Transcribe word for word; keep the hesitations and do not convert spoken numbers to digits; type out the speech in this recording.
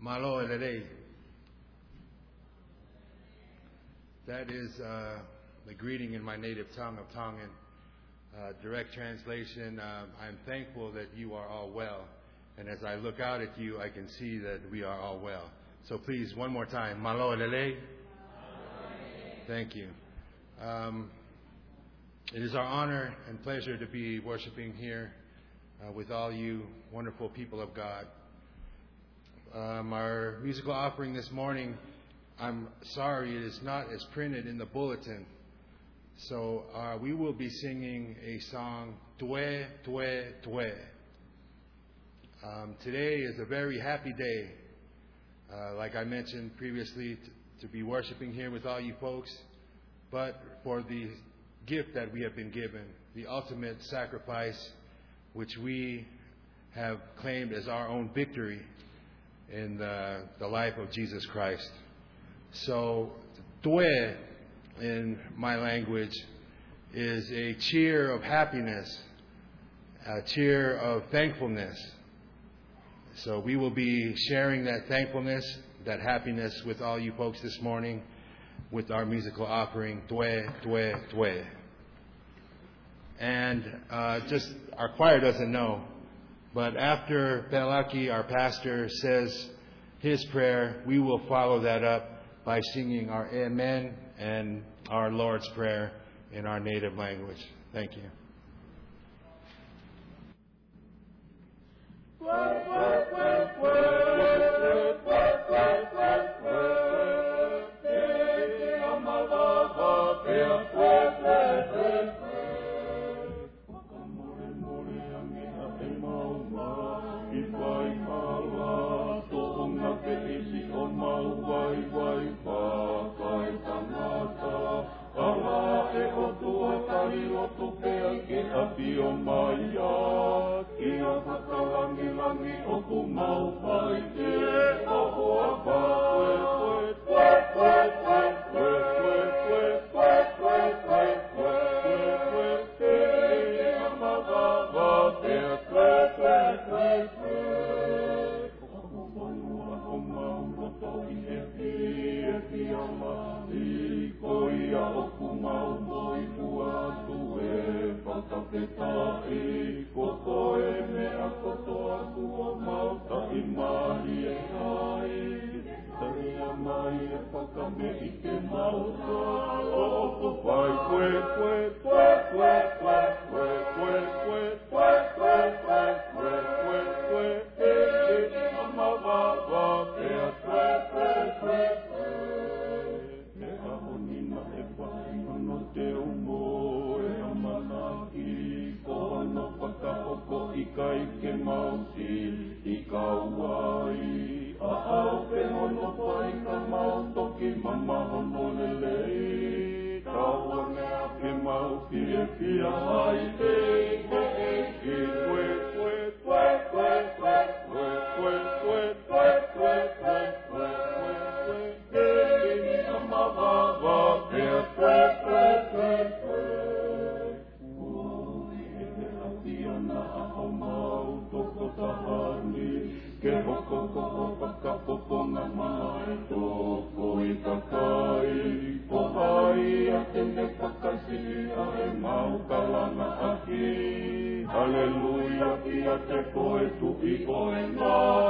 Malo elelei. That is uh, the greeting in my native tongue of Tongan. Uh, direct translation, uh, I'm thankful that you are all well. And as I look out at you, I can see that we are all well. So please, one more time. Malo elelei. Thank you. Um, it is our honor and pleasure to be worshiping here uh, with all you wonderful people of God. Um, our musical offering this morning, I'm sorry, it is not as printed in the bulletin. So uh, we will be singing a song, Tue, Tue, Tue. Um, today is a very happy day, uh, like I mentioned previously, t- to be worshiping here with all you folks, but for the gift that we have been given, the ultimate sacrifice, which we have claimed as our own victory in the, the life of Jesus Christ. So, Tue in my language is a cheer of happiness, a cheer of thankfulness. So we will be sharing that thankfulness, that happiness with all you folks this morning with our musical offering, Tue, Tue, Tue. And uh, just, our choir doesn't know, but after Pelaki, our pastor, says his prayer, we will follow that up by singing our Amen and our Lord's Prayer in our native language. Thank you. Hallelujah, kia te koe tu i koe ngā